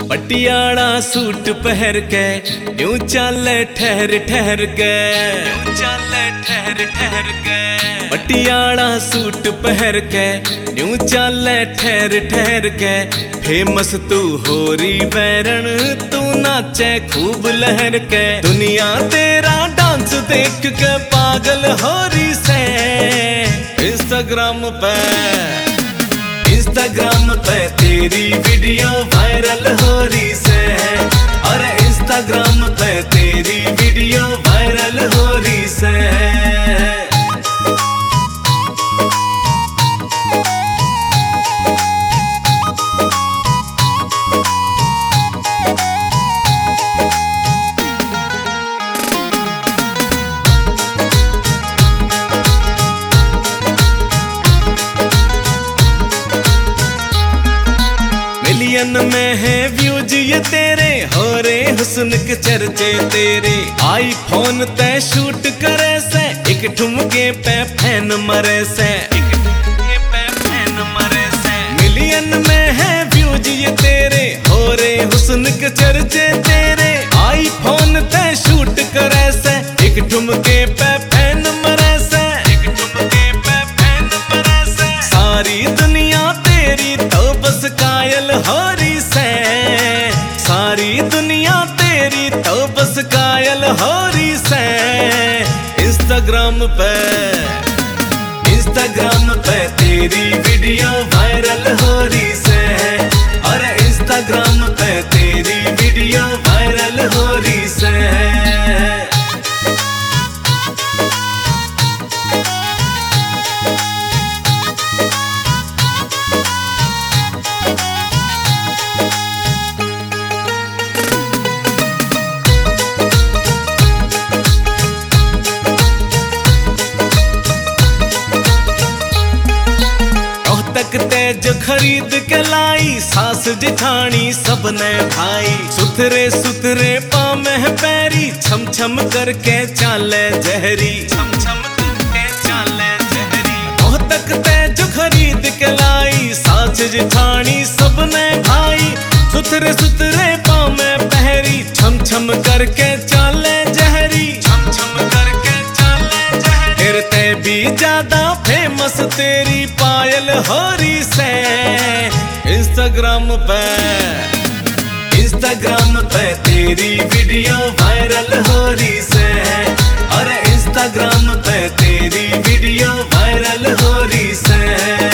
Patiala suit पहर के यूं चले ठहर ठहर के, पटियाला सूट पहर के यूं चले ठहर ठहर के। फेमस तू हो री बैरन, तू नाचे खूब लहर के। दुनिया तेरा डांस देख के पागल हो री से। इंस्टाग्राम पे तेरी वीडियो वायरल हो रही से। और इंस्टाग्राम पे तेरी वीडियो वायरल हो रही से। मिलियन में है व्यूज ये तेरे, हो रे हुस्न के चर्चे तेरे। आईफोन ते शूट करे से, एक ठुमके पे फैन मरे से। मिलियन में है व्यूज ये तेरे, हो रे हुस्न के चर्चे तेरे। आईफोन ते शूट करे से, एक ठुमके पे फैन मरे से। सारी दुनिया तेरी तो बस कायल हो रही से। सारी दुनिया तेरी तो बस कायल हो रही से। इंस्टाग्राम पे तेरी वीडियो वायरल हो रही से। और इंस्टाग्राम पे तेरी वीडियो वायरल हो रही से। तकते जो खरीद के लाई, सास जिठानी सबने भाई। सुथरे सुथरे पाँव है पैरी, छम छम करके चाले जहरी। ओह तकते जो खरीद के लाई, सास जिठानी सबने भाई। सुथरे सुथरे पाँव में पहरी, छम छम करके चाले जहरी। फिरते भी ज्यादा फेमस तेरी पायल हो रही से। इंस्टाग्राम पे तेरी वीडियो वायरल हो रही से। और इंस्टाग्राम पे तेरी वीडियो वायरल हो रही से।